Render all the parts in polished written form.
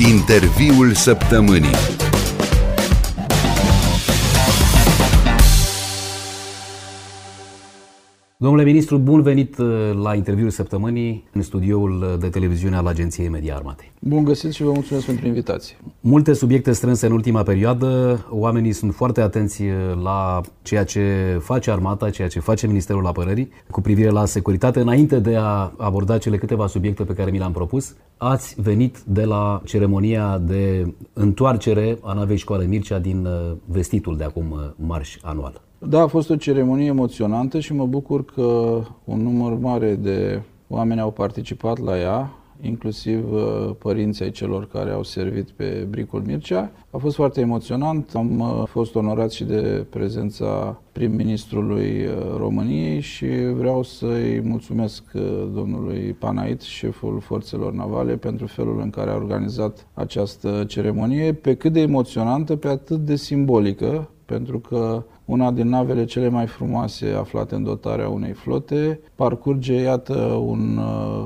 Interviul săptămânii. Domnule ministru, bun venit la interviul săptămânii în studioul de televiziune al Agenției Media Armatei. Bun găsit și vă mulțumesc pentru invitație. Multe subiecte strânse în ultima perioadă. Oamenii sunt foarte atenți la ceea ce face armata, ceea ce face Ministerul Apărării cu privire la securitate. Înainte de a aborda cele câteva subiecte pe care mi le-am propus, ați venit de la ceremonia de întoarcere a navei Școală Mircea din vestitul de acum marș anual. Da, a fost o ceremonie emoționantă și mă bucur că un număr mare de oameni au participat la ea, inclusiv părinții ai celor care au servit pe bricul Mircea. A fost foarte emoționant, am fost onorat și de prezența prim-ministrului României și vreau să-i mulțumesc domnului Panait, șeful Forțelor Navale, pentru felul în care a organizat această ceremonie, pe cât de emoționantă, pe atât de simbolică, pentru că una din navele cele mai frumoase aflate în dotarea unei flote parcurge, iată, un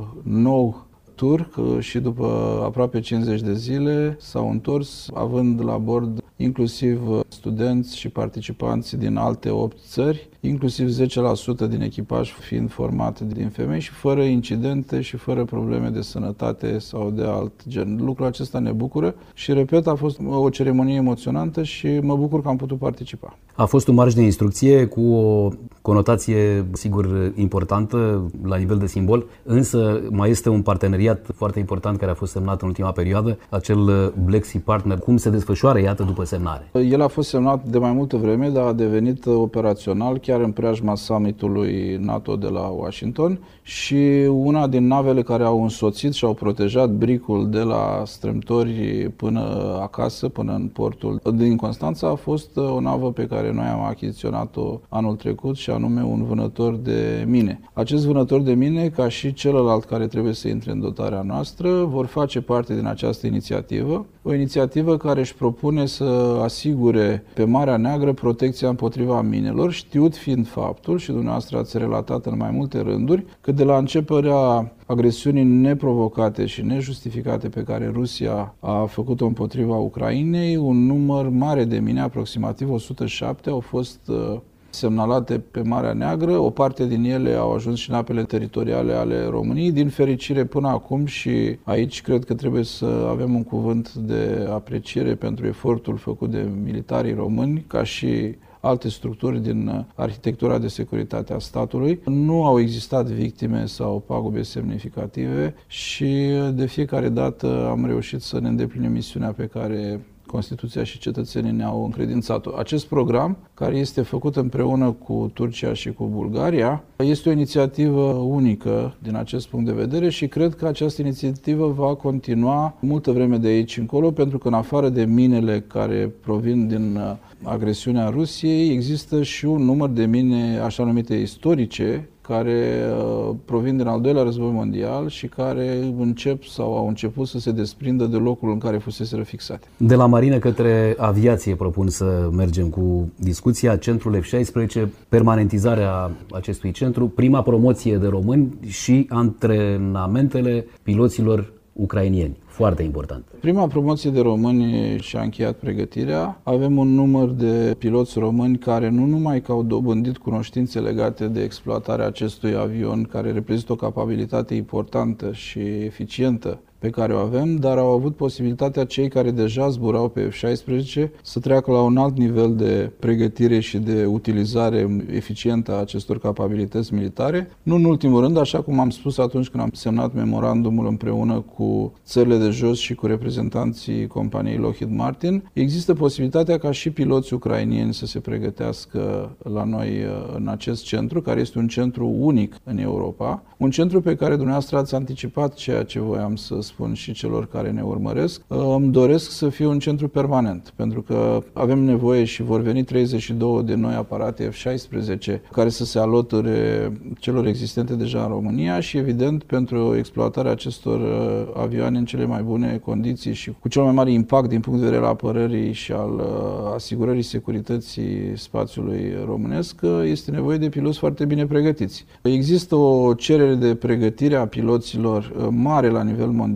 nou tur și după aproape 50 de zile s-au întors, având la bord inclusiv studenți și participanți din alte 8 țări, inclusiv 10% din echipaj fiind format din femei și fără incidente și fără probleme de sănătate sau de alt gen. Lucrul acesta ne bucură și, repet, a fost o ceremonie emoționantă și mă bucur că am putut participa. A fost un marș de instrucție cu o conotație, sigur, importantă la nivel de simbol, însă mai este un parteneriat foarte important care a fost semnat în ultima perioadă, acel Black Sea Partner. Cum se desfășoară, iată, după semnare? El a fost semnat de mai multă vreme, dar a devenit operațional chiar în preajma summitului NATO de la Washington și una din navele care au însoțit și au protejat bricul de la strâmtori până acasă, până în portul din Constanța, a fost o navă pe care noi am achiziționat-o anul trecut și anume un vânător de mine. Acest vânător de mine, ca și celălalt care trebuie să intre în dotarea noastră, vor face parte din această inițiativă. O inițiativă care își propune să asigure pe Marea Neagră protecția împotriva minelor, știut fiind faptul, și dumneavoastră ați relatat în mai multe rânduri, că de la începerea agresiunii neprovocate și nejustificate pe care Rusia a făcut-o împotriva Ucrainei, un număr mare de mine, aproximativ 107, au fost semnalate pe Marea Neagră. O parte din ele au ajuns și în apele teritoriale ale României. Din fericire până acum, și aici cred că trebuie să avem un cuvânt de apreciere pentru efortul făcut de militarii români, ca și alte structuri din arhitectura de securitate a statului. Nu au existat victime sau pagube semnificative și de fiecare dată am reușit să ne îndeplinim misiunea pe care Constituția și cetățenii ne-au încredințat-o. Acest program, care este făcut împreună cu Turcia și cu Bulgaria, este o inițiativă unică din acest punct de vedere și cred că această inițiativă va continua multă vreme de aici încolo, pentru că în afară de minele care provin din agresiunea Rusiei, există și un număr de mine așa numite istorice, care provin din al doilea război mondial și care încep sau au început să se desprindă de locul în care fuseseră fixate. De la marină către aviație propun să mergem cu discuția. Centrul F-16, permanentizarea acestui centru, prima promoție de români și antrenamentele piloților ucrainieni. Foarte important. Prima promoție de români și-a încheiat pregătirea. Avem un număr de piloți români care nu numai că au dobândit cunoștințe legate de exploatarea acestui avion, care reprezintă o capabilitate importantă și eficientă pe care o avem, dar au avut posibilitatea cei care deja zburau pe F-16 să treacă la un alt nivel de pregătire și de utilizare eficientă a acestor capabilități militare. Nu în ultimul rând, așa cum am spus atunci când am semnat memorandumul împreună cu țările de jos și cu reprezentanții companiei Lockheed Martin, există posibilitatea ca și piloții ucrainieni să se pregătească la noi în acest centru, care este un centru unic în Europa, un centru pe care dumneavoastră ați anticipat ceea ce voiam să spun și celor care ne urmăresc. Îmi doresc să fie un centru permanent, pentru că avem nevoie și vor veni 32 de noi aparate F-16 care să se alăture celor existente deja în România și, evident, pentru exploatarea acestor avioane în cele mai bune condiții și cu cel mai mare impact din punct de vedere al apărării și al asigurării securității spațiului românesc, este nevoie de piloți foarte bine pregătiți. Există o cerere de pregătire a piloților mare la nivel mondial.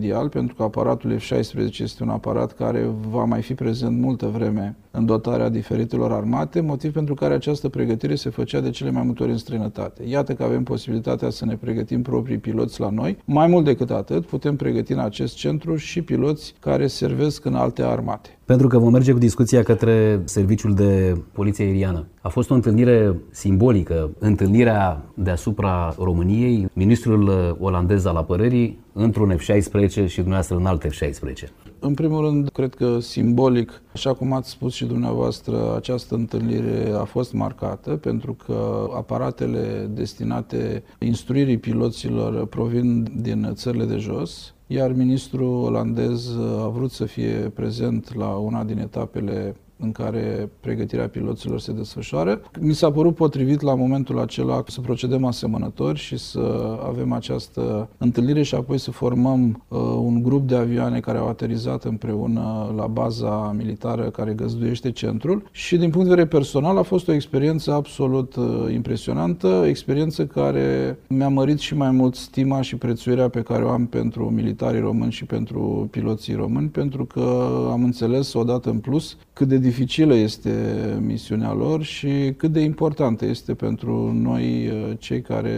mondial, pentru că aparatul F-16 este un aparat care va mai fi prezent multă vreme în dotarea diferitelor armate, motiv pentru care această pregătire se făcea de cele mai multe ori în străinătate. Iată că avem posibilitatea să ne pregătim proprii piloți la noi. Mai mult decât atât, putem pregăti în acest centru și piloți care servesc în alte armate. Pentru că vom merge cu discuția către Serviciul de Poliție Aeriană. A fost o întâlnire simbolică, întâlnirea deasupra României, ministrul olandez al apărării într-un F-16 și dumneavoastră în alt F-16. În primul rând, cred că simbolic, așa cum ați spus și dumneavoastră, această întâlnire a fost marcată, pentru că aparatele destinate instruirii piloților provin din țările de jos, iar ministrul olandez a vrut să fie prezent la una din etapele în care pregătirea piloților se desfășoară. Mi s-a părut potrivit la momentul acela să procedăm asemănător și să avem această întâlnire și apoi să formăm un grup de avioane care au aterizat împreună la baza militară care găzduiește centrul și din punct de vedere personal a fost o experiență absolut impresionantă, experiență care mi-a mărit și mai mult stima și prețuirea pe care o am pentru militarii români și pentru piloții români, pentru că am înțeles odată în plus cât de dificilă este misiunea lor și cât de importantă este pentru noi, cei care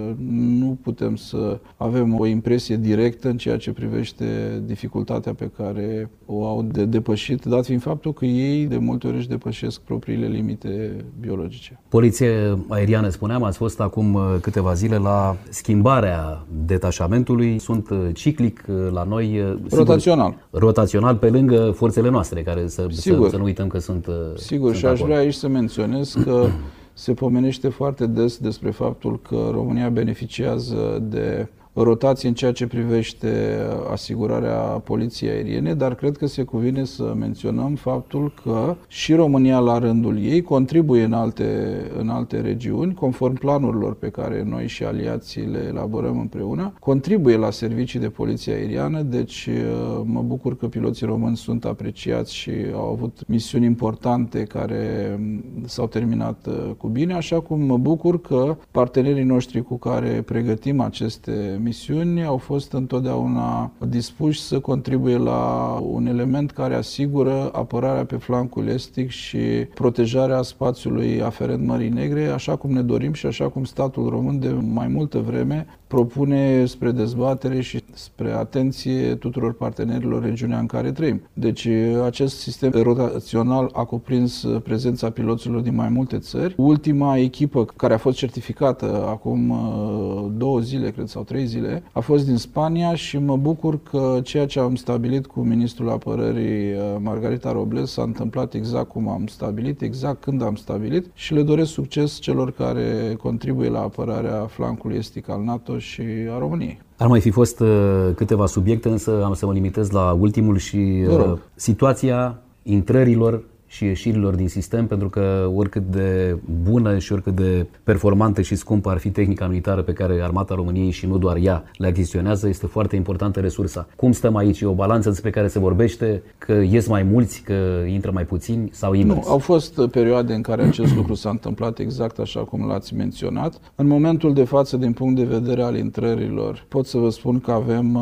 nu putem să avem o impresie directă în ceea ce privește dificultatea pe care o au de depășit, dat fiind faptul că ei de multe ori își depășesc propriile limite biologice. Poliție aeriană, spuneam, ați fost acum câteva zile la schimbarea detașamentului. Sunt ciclic la noi. Rotațional. Sigur, rotațional pe lângă forțele noastre, care să nu uităm că sunt. Sigur, și aș vrea aici să menționez că se pomenește foarte des despre faptul că România beneficiază de rotație în ceea ce privește asigurarea poliției aeriene, dar cred că se cuvine să menționăm faptul că și România la rândul ei contribuie în alte regiuni, conform planurilor pe care noi și aliații le elaborăm împreună, contribuie la servicii de poliție aeriană, deci mă bucur că piloții români sunt apreciați și au avut misiuni importante care s-au terminat cu bine, așa cum mă bucur că partenerii noștri cu care pregătim aceste misiuni au fost întotdeauna dispuși să contribuie la un element care asigură apărarea pe flancul estic și protejarea spațiului aferent Mării Negre, așa cum ne dorim și așa cum statul român de mai multă vreme propune spre dezbatere și spre atenție tuturor partenerilor regiunea în care trăim. Deci acest sistem rotațional a cuprins prezența piloților din mai multe țări. Ultima echipă care a fost certificată acum 2 zile, cred, sau 3 zile, a fost din Spania și mă bucur că ceea ce am stabilit cu ministrul apărării Margarita Robles s-a întâmplat exact cum am stabilit, exact când am stabilit și le doresc succes celor care contribuie la apărarea flancului estic al NATO și a României. Ar mai fi fost câteva subiecte, însă am să mă limitez la ultimul și situația intrărilor și ieșirilor din sistem, pentru că oricât de bună și oricât de performantă și scumpă ar fi tehnica militară pe care Armata României și nu doar ea le achiziționează, este foarte importantă resursa. Cum stăm aici? E o balanță despre care se vorbește, că ies mai mulți, că intră mai puțini sau invers? Nu, au fost perioade în care acest lucru s-a întâmplat exact așa cum l-ați menționat. În momentul de față, din punct de vedere al intrărilor, pot să vă spun că avem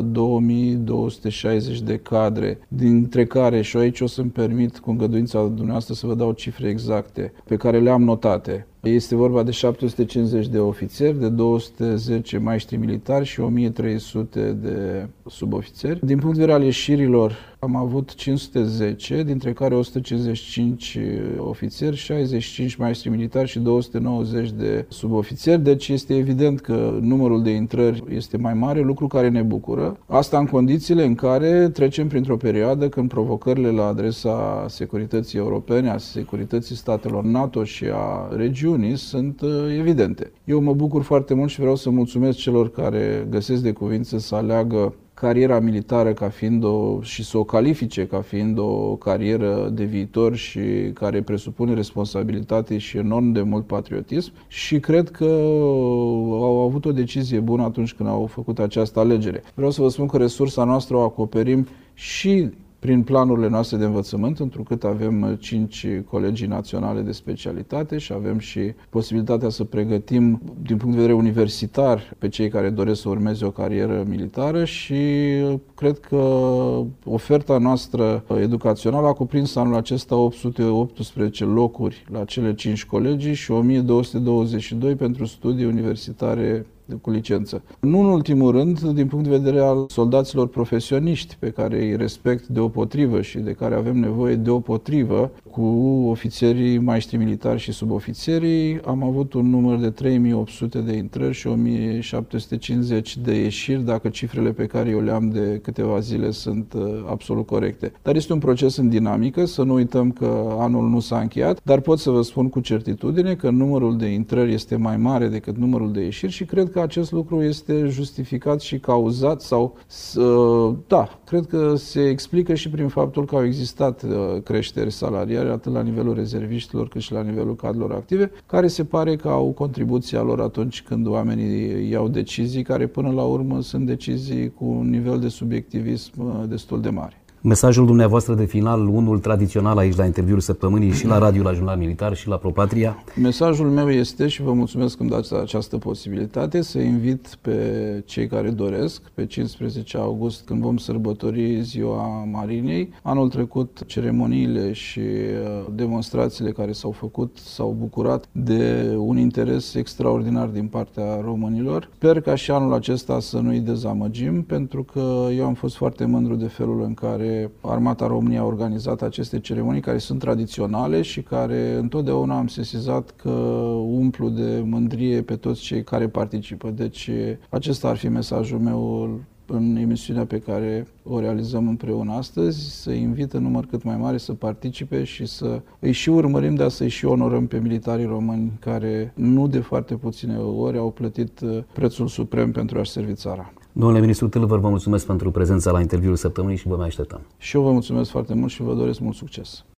2260 de cadre, dintre care, și aici o să-mi permit cu îngăduința dumneavoastră să vă dau cifre exacte pe care le-am notate. Este vorba de 750 de ofițeri, de 210 maestri militari și 1300 de subofițeri. Din punct de vedere al ieșirilor, am avut 510, dintre care 155 ofițeri, 65 maestri militari și 290 de subofițeri. Deci este evident că numărul de intrări este mai mare, lucru care ne bucură. Asta în condițiile în care trecem printr-o perioadă când provocările la adresa securității europene, a securității statelor NATO și a regiunii sunt evidente. Eu mă bucur foarte mult și vreau să mulțumesc celor care găsesc de cuvință să aleagă cariera militară ca fiind și să o califice ca fiind o carieră de viitor și care presupune responsabilitate și enorm de mult patriotism și cred că au avut o decizie bună atunci când au făcut această alegere. Vreau să vă spun că resursa noastră o acoperim și prin planurile noastre de învățământ, întrucât avem 5 colegii naționale de specialitate și avem și posibilitatea să pregătim din punct de vedere universitar pe cei care doresc să urmeze o carieră militară și cred că oferta noastră educațională a cuprins anul acesta 818 locuri la cele 5 colegii și 1222 pentru studii universitare cu licență. Nu în ultimul rând, din punct de vedere al soldaților profesioniști pe care îi respect deopotrivă și de care avem nevoie deopotrivă cu ofițerii, maestri militari și subofițerii, am avut un număr de 3800 de intrări și 1750 de ieșiri, dacă cifrele pe care eu le-am de câteva zile sunt absolut corecte. Dar este un proces în dinamică, să nu uităm că anul nu s-a încheiat, dar pot să vă spun cu certitudine că numărul de intrări este mai mare decât numărul de ieșiri și cred că acest lucru este justificat și cauzat sau, da, cred că se explică și prin faptul că au existat creșteri salariale atât la nivelul rezerviștilor cât și la nivelul cadrelor active, care se pare că au contribuția lor atunci când oamenii iau decizii care până la urmă sunt decizii cu un nivel de subiectivism destul de mare. Mesajul dumneavoastră de final, unul tradițional aici la interviul săptămânii și la radio, la Jurnal Militar și la ProPatria. Mesajul meu este, și vă mulțumesc că îmi dați această posibilitate, să invit pe cei care doresc, pe 15 august, când vom sărbători Ziua Marinei. Anul trecut, ceremoniile și demonstrațiile care s-au făcut s-au bucurat de un interes extraordinar din partea românilor. Sper ca și anul acesta să nu-i dezamăgim, pentru că eu am fost foarte mândru de felul în care Armata României a organizat aceste ceremonii care sunt tradiționale și care întotdeauna am sesizat că umplu de mândrie pe toți cei care participă. Deci acesta ar fi mesajul meu în emisiunea pe care o realizăm împreună astăzi, să invit în număr cât mai mare să participe și să îi și urmărim, dar să îi și onorăm pe militarii români care nu de foarte puține ori au plătit prețul suprem pentru a-și servi țara. Domnule ministru Tâlvăr, vă mulțumesc pentru prezența la interviul săptămânii și vă mai așteptăm. Și eu vă mulțumesc foarte mult și vă doresc mult succes.